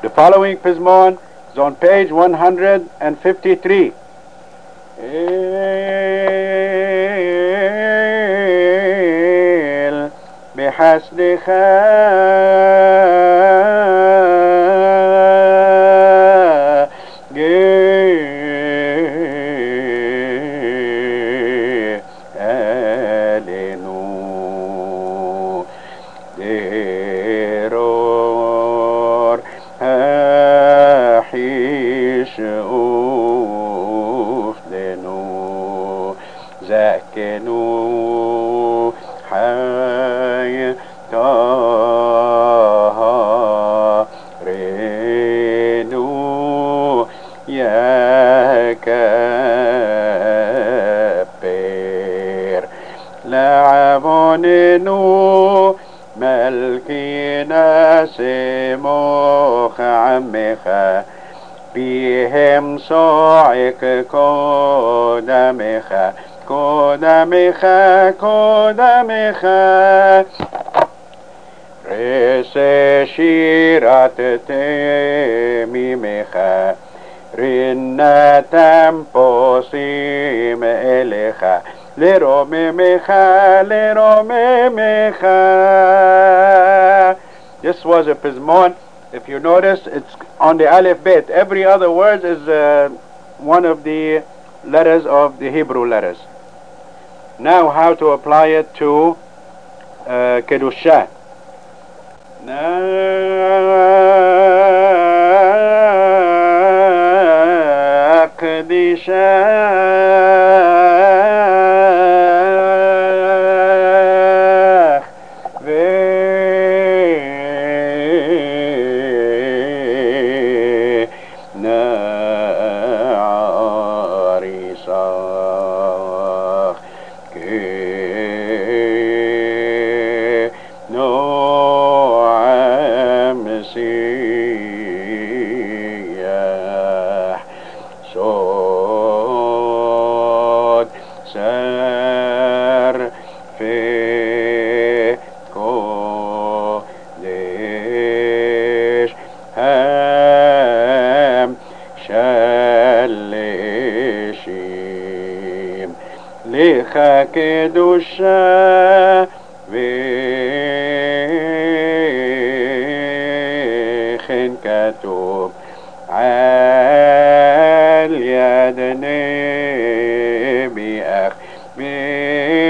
The following Pizmon is on page 153. بحسدك زكنوا حياة رينو يا كبير لعبوننو ملكينا سموخ عمخ بهم صاعق قدمخ قدمخ قدمخ رس شيرات تميمخ رنا تنبوسيم إليخ لرممخ لرممخ. This was a Pizmon. If you notice, it's on the Aleph Bet. Every other word is one of the letters of the Hebrew letters. Now how to apply it to Kedusha. صوت سر في قدش هم شلشيم لخ كدوشا وخن كتب عال يد نبي أخ